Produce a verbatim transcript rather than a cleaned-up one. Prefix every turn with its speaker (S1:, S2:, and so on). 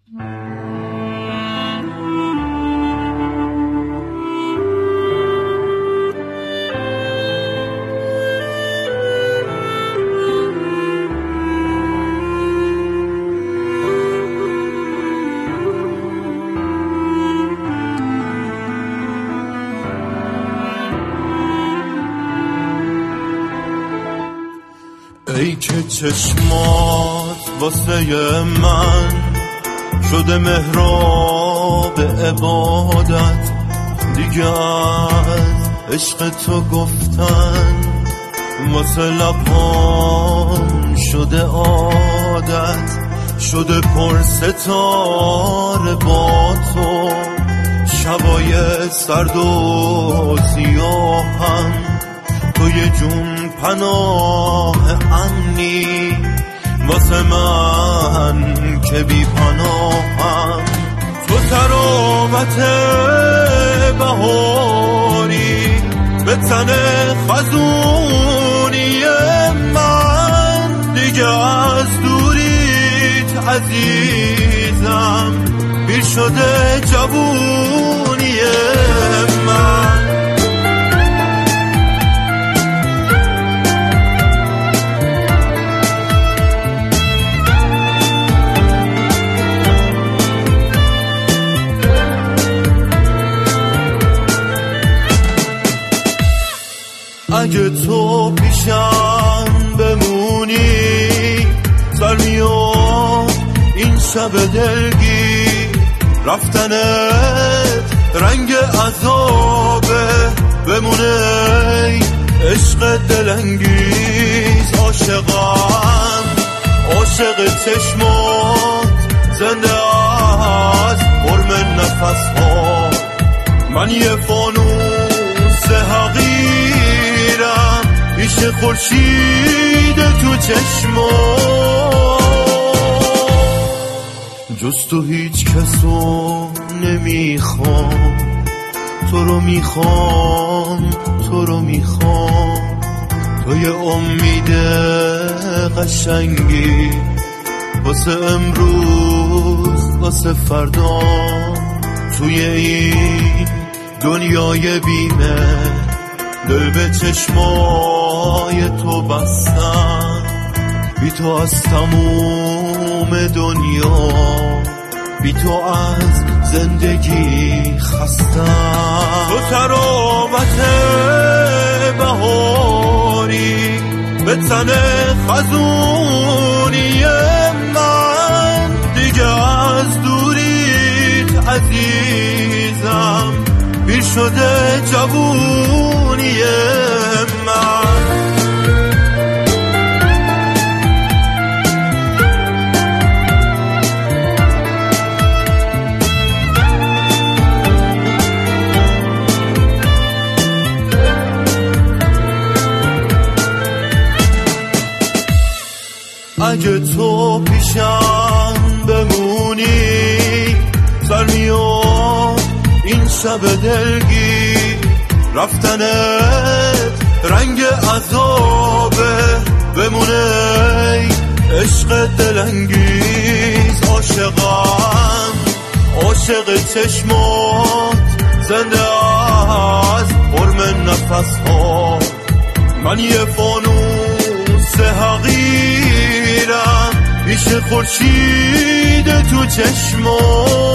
S1: ای که چشمات واسه من شده محراب عبادت، دیگه از عشق تو گفتن واسه لبام شده عادت، شده پر ستاره با تو، شبای سرد و سیاهم، تو یه جون پناه امنی واسه من که بی پناهم، تو ترامت بهاری به تن خزونی من، دیگه از دوریت عزیزم پیر شده جوونی من. اگه تو پیشم بمونی سر میاد این شب دلگیر، رفتنت رنگ عذابه بمونه عشق دلانگیز، عاشقم عاشق چشمات زنده از قرم نفس ها، من یه فانوس حقیرم پیش خورشید تو چشمات، جز تو هیچ کسو نمیخوام، تو رو میخوام تو رو میخوام، تو یه امید قشنگی واسه امروز واسه فردا، توی این دنیای بیمه دل به چشمای تو بستم، بی تو از تموم دنیا، بی تو از زندگی خستم، تو ترامت بهاری به تن خزونی من، دیگه از دوریت عزیزم پیر شده جوونی من. اگه تو پیشم بمونی سر میاد این شب دلگیر، رفتنت رنگ عذابه بمونه عشق دلانگیز، عاشقم عاشق چشمات زنده از قرم نفس ها، من یه فانوس حقیرم پیش خورشید تو چشمات،